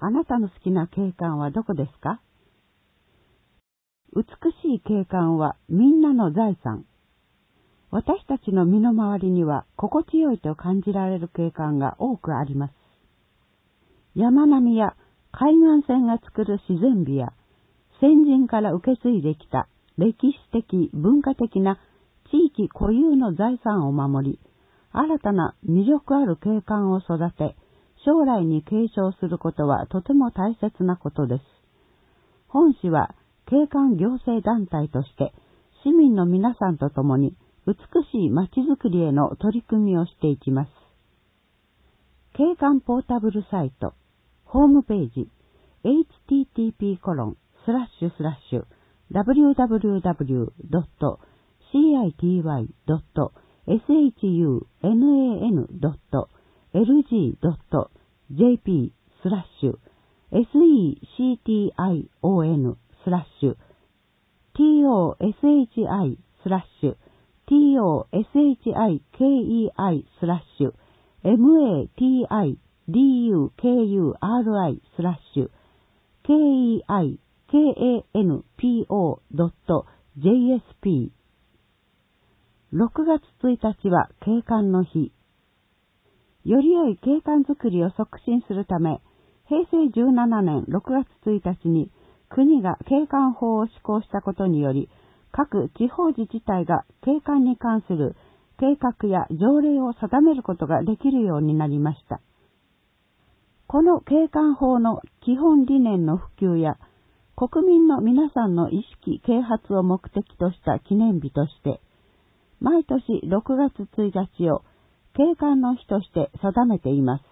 あなたの好きな景観はどこですか？美しい景観はみんなの財産。私たちの身の回りには心地よいと感じられる景観が多くあります。山並みや海岸線が作る自然美や先人から受け継いできた歴史的文化的な地域固有の財産を守り、新たな魅力ある景観を育て、将来に継承することはとても大切なことです。本市は景観行政団体として市民の皆さんと共に美しいまちづくりへの取り組みをしていきます。景観ポータブルサイトホームページ http://www.cityv.org/TOSHITION/TOSHIKEISLASH/TOSHIKEIKEI/KEIKANPO.jp 6月1日は景観の日。より良い景観づくりを促進するため、平成17年6月1日に国が景観法を施行したことにより、各地方自治体が景観に関する計画や条例を定めることができるようになりました。この景観法の基本理念の普及や、国民の皆さんの意識啓発を目的とした記念日として、毎年6月1日を景観の日として定めています。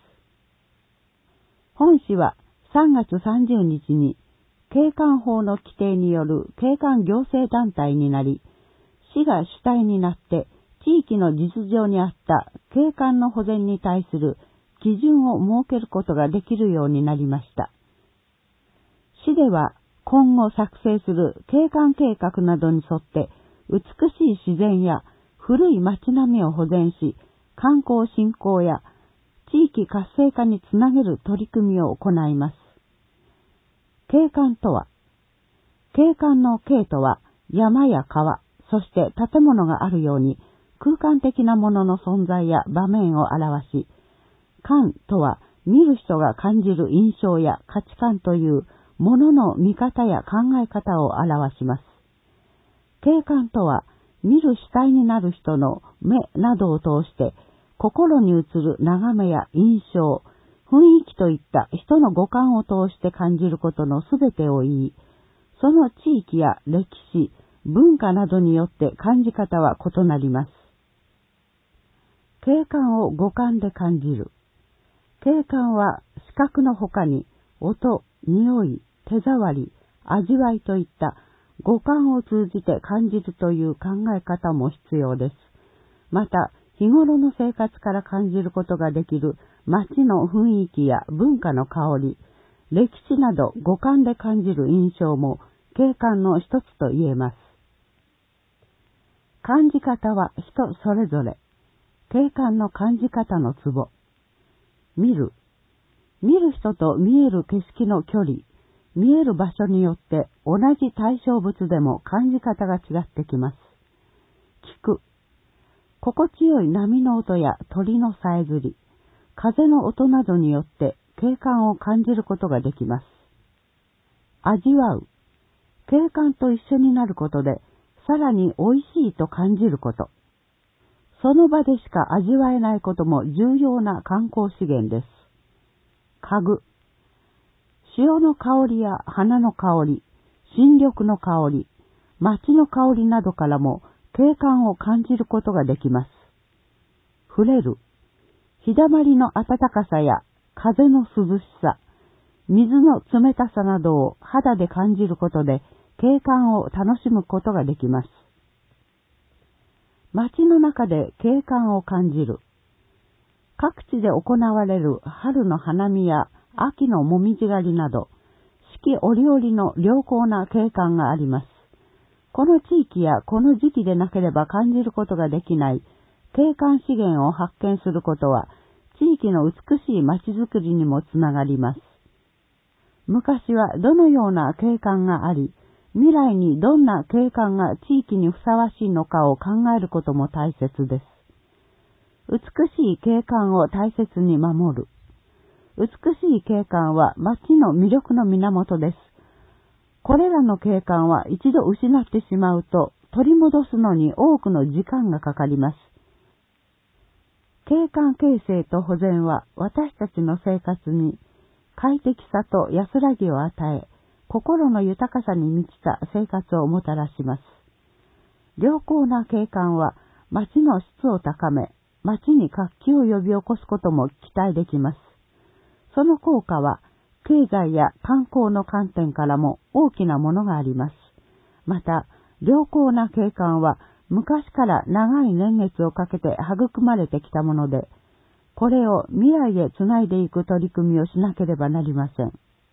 本市は3月30日に景観法の規定による景観行政団体になり、市が主体になって地域の実情に合った景観の保全に対する基準を設けることができるようになりました。市では今後作成する景観計画などに沿って美しい自然や古い町並みを保全し、観光振興や地域活性化につなげる取り組みを行います。景観とは、景観の景とは山や川、そして建物があるように空間的なものの存在や場面を表し、観とは見る人が感じる印象や価値観というものの見方や考え方を表します。景観とは見る主体になる人の目などを通して心に映る眺めや印象、雰囲気といった人の五感を通して感じることのすべてを言い、その地域や歴史、文化などによって感じ方は異なります。景観を五感で感じる。景観は視覚の他に音、匂い、手触り、味わいといった五感を通じて感じるという考え方も必要です。また、日頃の生活から感じることができる街の雰囲気や文化の香り、歴史など五感で感じる印象も景観の一つと言えます。感じ方は人それぞれ。景観の感じ方のツボ。見る。見る人と見える景色の距離、見える場所によって同じ対象物でも感じ方が違ってきます。聞く。心地よい波の音や鳥のさえずり、風の音などによって景観を感じることができます。味わう。景観と一緒になることで、さらに美味しいと感じること。その場でしか味わえないことも重要な観光資源です。嗅ぐ。潮の香りや花の香り、新緑の香り、街の香りなどからも景観を感じることができます。触れる。日だまりの暖かさや風の涼しさ、水の冷たさなどを肌で感じることで景観を楽しむことができます。街の中で景観を感じる。各地で行われる春の花見や秋のもみじ狩りなど、四季折々の良好な景観があります。この地域やこの時期でなければ感じることができない景観資源を発見することは、地域の美しい街づくりにもつながります。 昔はどのような景観があり、未来にどんな景観が地域にふさわしいのかを考えることも大切です。美しい景観を大切に守る。美しい景観は町の魅力の源です。これらの景観は一度失ってしまうと取り戻すのに多くの時間がかかります。景観形成と保全は私たちの生活に快適さと安らぎを与え、心の豊かさに満ちた生活をもたらします。良好な景観は町の質を高め、町に活気を呼び起こすことも期待できます。その効果は経済や観光の観点からも大きなものがあります。また、良好な景観は昔から長い年月をかけて育まれてきたもので、これを未来へつないでいく取り組みをしなければなりません。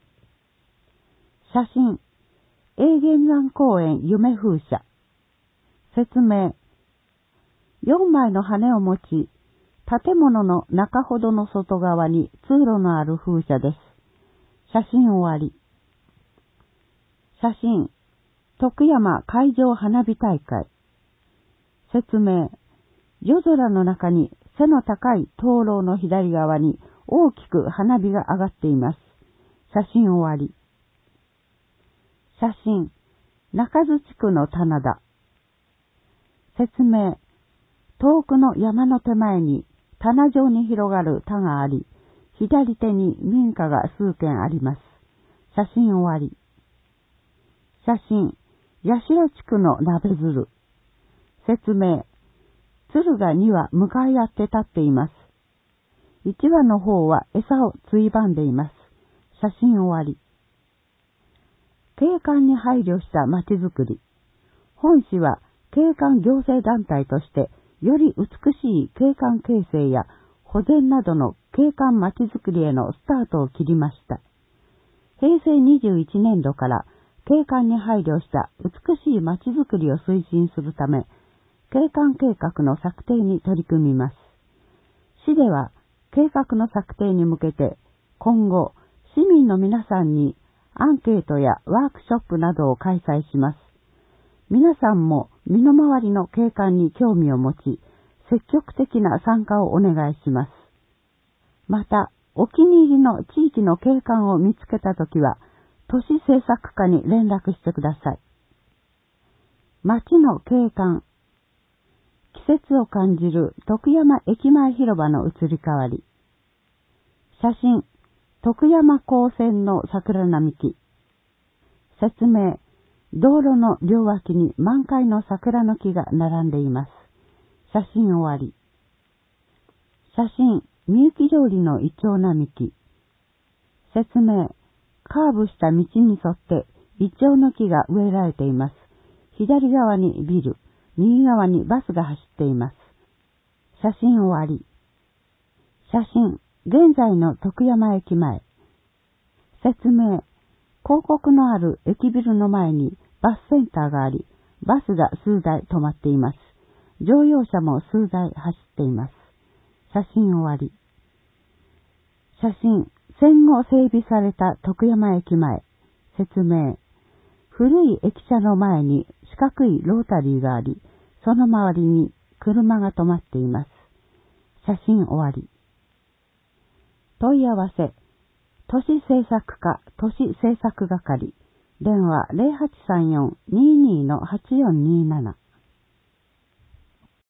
写真、永源山公園夢風車。説明。4枚の羽を持ち、建物の中ほどの外側に通路のある風車です。写真終わり。写真、徳山海上花火大会。説明。夜空の中に背の高い灯籠の左側に大きく花火が上がっています。写真終わり。写真、中津地区の棚田。説明。遠くの山の手前に棚状に広がる田があり、左手に民家が数軒あります。写真終わり。写真、八代地区の鍋鶴。説明。鶴が2羽向かい合って立っています。1羽の方は餌をついばんでいます。写真終わり。景観に配慮した町づくり。本市は景観行政団体として、より美しい景観形成や保全などの景観町づくりへのスタートを切りました。平成21年度から景観に配慮した美しい町づくりを推進するため、景観計画の策定に取り組みます。市では計画の策定に向けて、今後、市民の皆さんにアンケートやワークショップなどを開催します。皆さんも身の回りの景観に興味を持ち、積極的な参加をお願いします。また、お気に入りの地域の景観を見つけたときは、都市政策課に連絡してください。町の景観。季節を感じる徳山駅前広場の移り変わり。写真、徳山高専の桜並木。説明、道路の両脇に満開の桜の木が並んでいます。写真終わり。写真、みゆき通りのイチョウ並木。説明、カーブした道に沿ってイチョウの木が植えられています。左側にビル、右側にバスが走っています。写真終わり。写真、現在の徳山駅前。説明、広告のある駅ビルの前にバスセンターがあり、バスが数台止まっています。乗用車も数台走っています。写真終わり。写真、戦後整備された徳山駅前。説明、古い駅舎の前に四角いロータリーがあり、その周りに車が止まっています。写真終わり。問い合わせ、都市政策課都市政策係、電話 0834-22-8427